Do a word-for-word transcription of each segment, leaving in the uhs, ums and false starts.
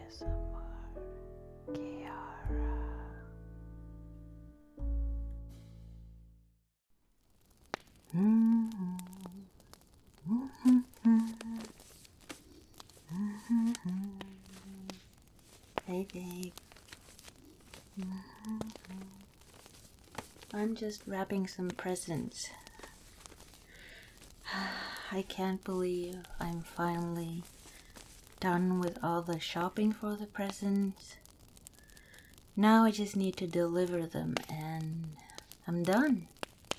S M R Kiara. Hey babe. I'm just wrapping some presents. I can't believe I'm finally done with all the shopping for the presents. Now I just need to deliver them and I'm done.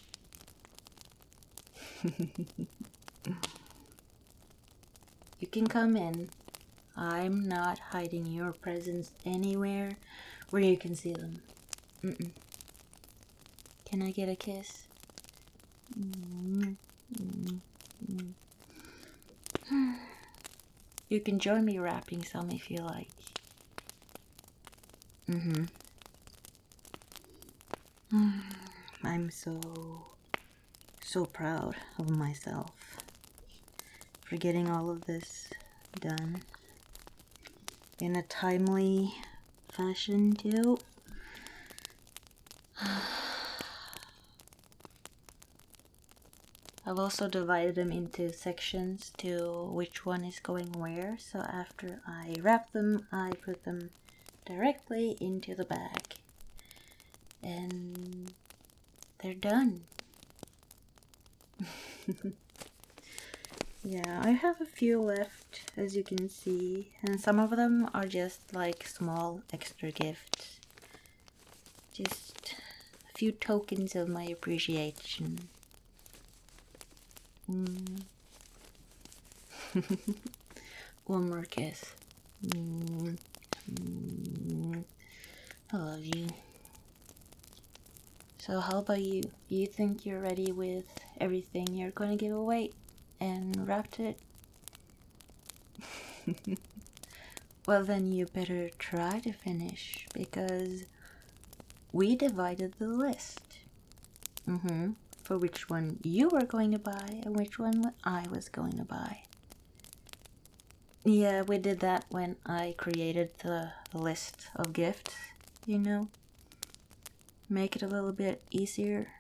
You can come in. I'm not hiding your presents anywhere where you can see them. Mm-mm. Can I get a kiss? Mm-hmm. Mm-hmm. You can join me wrapping some if you like. Mm-hmm. I'm so, so proud of myself for getting all of this done in a timely fashion too. I've also divided them into sections to which one is going where, so after I wrap them, I put them directly into the bag. And they're done. Yeah, I have a few left, as you can see, and some of them are just like small extra gifts. Just a few tokens of my appreciation. Mm. One more kiss. Mm. Mm. I love you. So how about you? Do you think you're ready with everything you're going to give away and wrapped it? Well, then you better try to finish because we divided the list. Mm-hmm. For which one you were going to buy and which one I was going to buy. Yeah, we did that when I created the list of gifts, you know. Make it a little bit easier.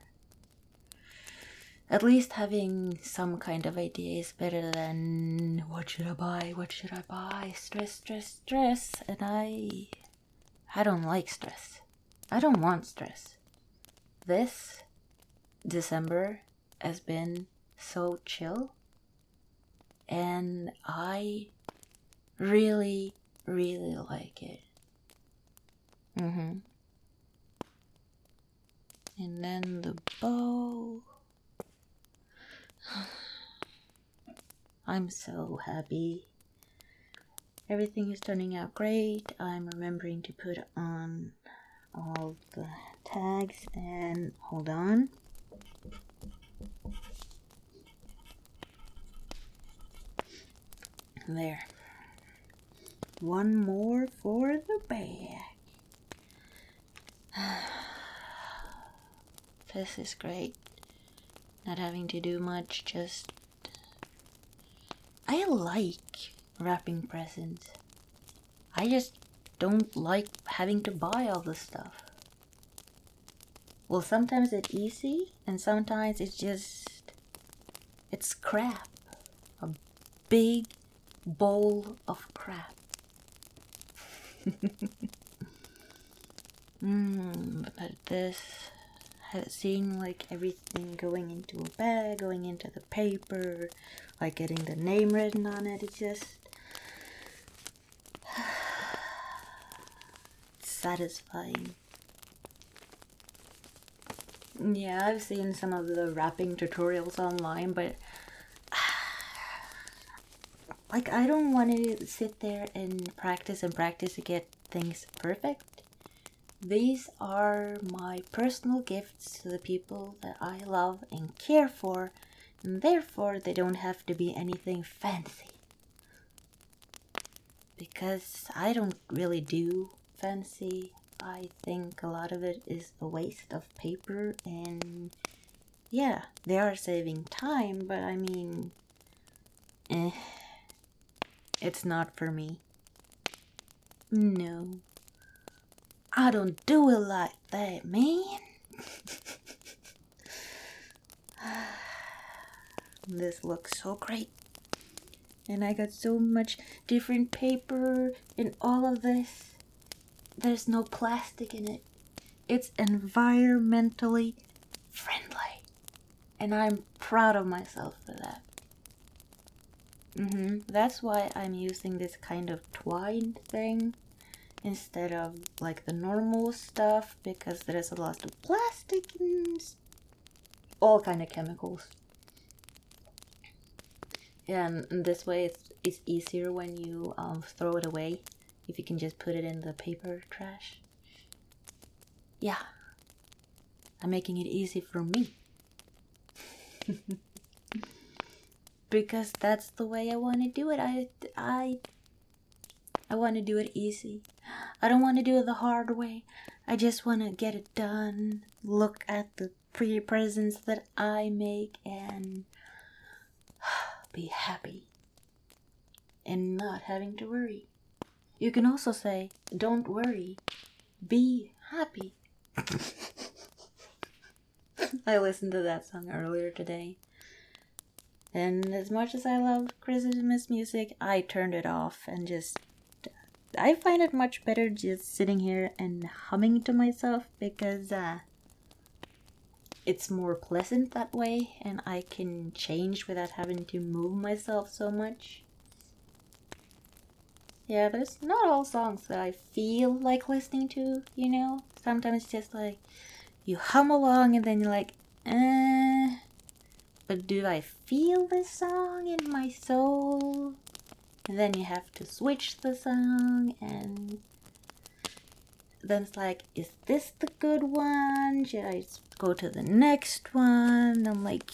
At least having some kind of idea is better than what should I buy, what should I buy, stress, stress, stress. And I, I don't like stress. I don't want stress. This December has been so chill. And I really, really like it. Mm-hmm. And then the bow. I'm so happy. Everything is turning out great. I'm remembering to put on all the tags and hold on. There. One more for the bag. This is great. Not having to do much, just... I like wrapping presents. I just don't like having to buy all this stuff. Well, sometimes it's easy, and sometimes it's just... It's crap. A big bowl of crap. Mmm, but this... Seeing like everything going into a bag, going into the paper, like getting the name written on it, it's just satisfying. Yeah, I've seen some of the wrapping tutorials online, but like I don't want to sit there and practice and practice to get things perfect. These are my personal gifts to the people that I love and care for, and therefore they don't have to be anything fancy. Because I don't really do fancy. I think a lot of it is a waste of paper, and yeah, they are saving time, but I mean, eh, it's not for me. No. I don't do it like that, man. This looks so great. And I got so much different paper and all of this. There's no plastic in it. It's environmentally friendly. And I'm proud of myself for that. Mm-hmm. That's why I'm using this kind of twine thing instead of like the normal stuff, because there's a lot of plastic and all kind of chemicals. And this way it's, it's easier when you um, throw it away, if you can just put it in the paper trash. Yeah, I'm making it easy for me. Because that's the way I want to do it. I, I, I want to do it easy. I don't want to do it the hard way. I just want to get it done. Look at the pretty presents that I make and be happy. And not having to worry. You can also say, don't worry. Be happy. I listened to that song earlier today. And as much as I love Christmas music, I turned it off and just... I find it much better just sitting here and humming to myself because uh, it's more pleasant that way and I can change without having to move myself so much. Yeah, there's not all songs that I feel like listening to, you know? Sometimes it's just like, you hum along and then you're like, eh... But do I feel this song in my soul? And then you have to switch the song and then it's like, is this the good one? Should I go to the next one? I'm like,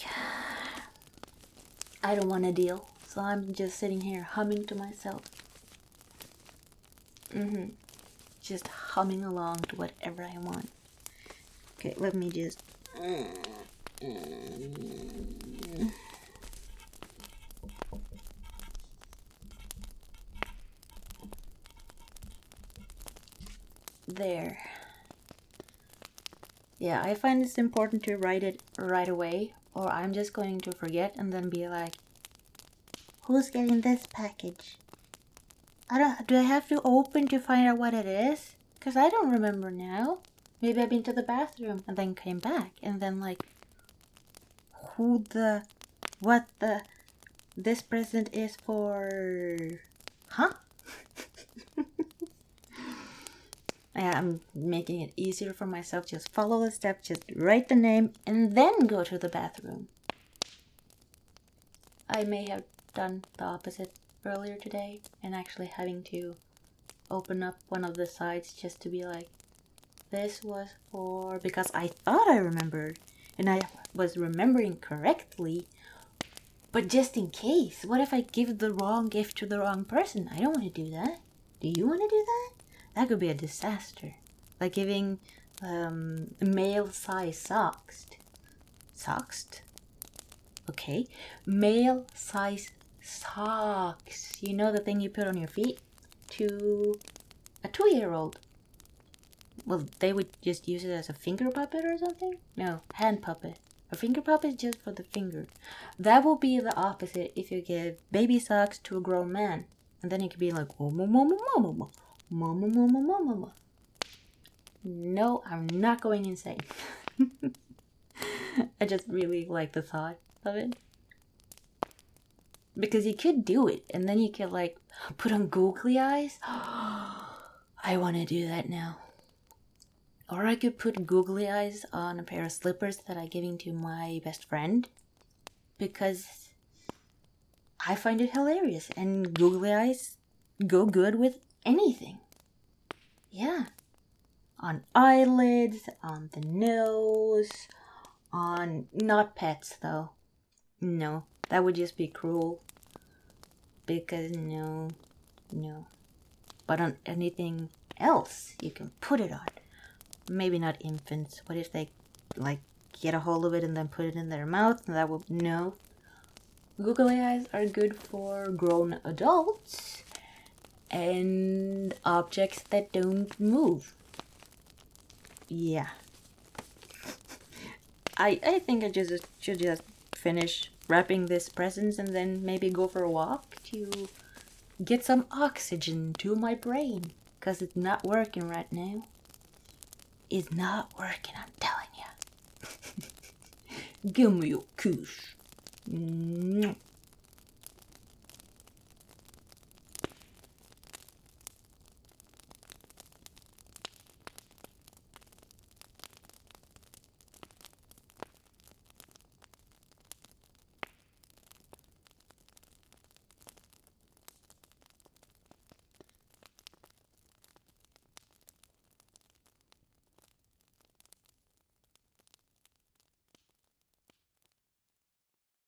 I don't want to deal. So I'm just sitting here humming to myself. Mm-hmm. Just humming along to whatever I want. Okay, let me just... There. Yeah, I find it's important to write it right away, or I'm just going to forget and then be like, who's getting this package? I don't, do I have to open to find out what it is? Because I don't remember now. Maybe I've been to the bathroom and then came back and then like, who the, what the, this present is for, huh? Yeah, I'm making it easier for myself. Just follow the steps, just write the name, and then go to the bathroom. I may have done the opposite earlier today, and actually having to open up one of the sides just to be like, this was for... Because I thought I remembered, and I was remembering correctly, but just in case, what if I give the wrong gift to the wrong person? I don't want to do that. Do you want to do that? That could be a disaster. Like giving um, male size socks. Socks? Okay. Male size socks. You know the thing you put on your feet? To a two-year-old. Well, they would just use it as a finger puppet or something? No, hand puppet. A finger puppet is just for the finger. That will be the opposite if you give baby socks to a grown man. And then you could be like, oh, mama, mama, mama. Mama, mama, mama, mama. No, I'm not going insane. I just really like the thought of it. Because you could do it, and then you could like put on googly eyes. I want to do that now. Or I could put googly eyes on a pair of slippers that I'm giving to my best friend. Because I find it hilarious, and googly eyes go good with anything. Yeah. On eyelids, on the nose, on... Not pets, though. No, that would just be cruel. Because no, no. But on anything else, you can put it on. Maybe not infants. What if they, like, get a hold of it and then put it in their mouth? That would... No. Googly eyes are good for grown adults. And and objects that don't move. Yeah. I I think I just should just finish wrapping this presents and then maybe go for a walk to get some oxygen to my brain. Because it's not working right now. It's not working, I'm telling you. Give me your kiss.